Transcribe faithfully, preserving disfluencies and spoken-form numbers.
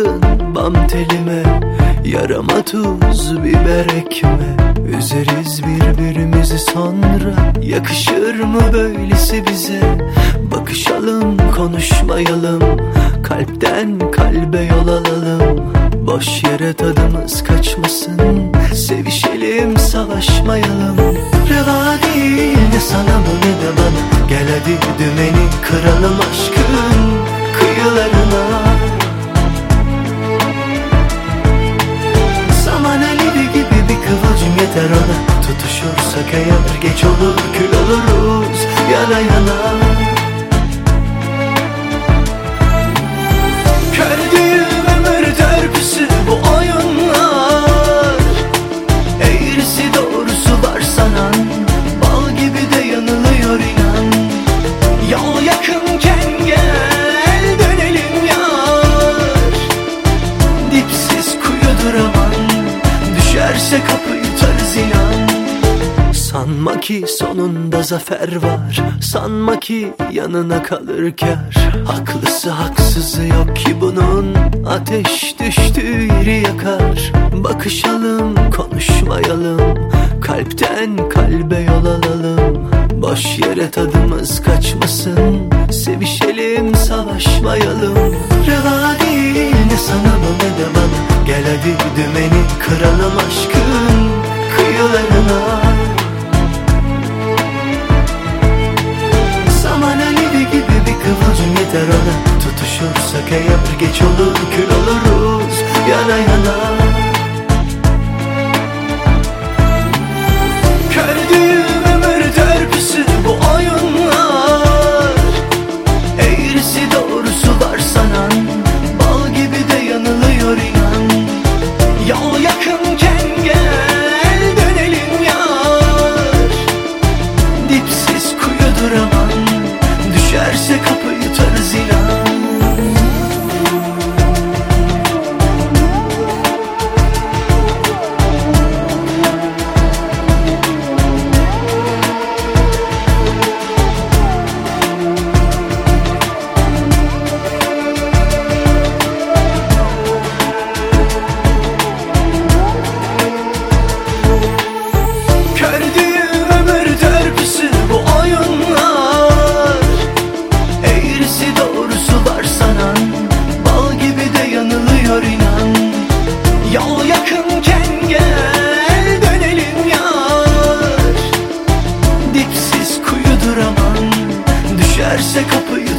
Takın bam telime, yarama tuz biber ekme. Üzeriz birbirimizi sonra, yakışır mı böylesi bize? Bakışalım konuşmayalım, kalpten kalbe yol alalım. Boş yere tadımız kaçmasın, sevişelim savaşmayalım. Reva değil ne sana bu ne de bana, gel hadi dümeni kıralım aşkın kıyılarına. Saman alevi gibi bir kıvılcım yeter ona, tutuşursak eğer geç olur kül oluruz yana yana. Kördüğüm ömür törpüsü bu oyunlar, eğrisi doğrusu var sanan, bal gibi de yanılıyor inan. Yol yakınken gel dönelim yar, dipsiz kuyudur aman, düşerse kapı yutarız inan. Sanma ki sonunda zafer var, sanma ki yanına kalır kâr. Haklısı haksızı yok ki bunun, ateş düştüğü yeri yakar. Bakışalım konuşmayalım, kalpten kalbe yol alalım. Boş yere tadımız kaçmasın, sevişelim savaşmayalım. Reva değil ne sana bu ne de bana, gel hadi dümeni kıralım aşkın kıyılarına. Saman alevi gibi bir kıvılcım yeter ona, tutuşursak eğer geç olur kül oluruz yana yana. Kördüğüm ömür törpüsü bu oyunlar, eğrisi doğrusu var sanan, bal gibi de yanılıyor inan. Yol yakınken gel dönelim yar, dipsiz kuyudur aman, düşerse kapı yutarız inan. Kördüğüm ömür törpüsü bu oyunlar, eğrisi doğrusu var sanan, bal gibi de yanılıyor inan. Yol yakınken gel dönelim yar, dipsiz kuyudur aman, düşerse kapı